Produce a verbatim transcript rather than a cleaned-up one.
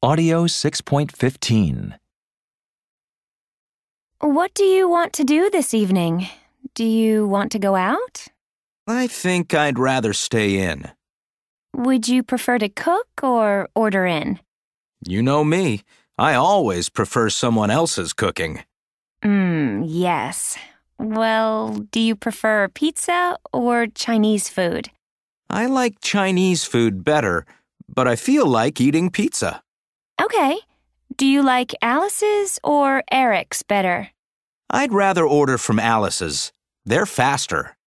Audio six point fifteen. What do you want to do this evening? Do you want to go out? I think I'd rather stay in. Would you prefer to cook or order in? You know me. I always prefer someone else's cooking. Mmm, yes. Well, do you prefer pizza or Chinese food? I like Chinese food better, but I feel like eating pizza. Okay. Do you like Alice's or Eric's better? I'd rather order from Alice's. They're faster.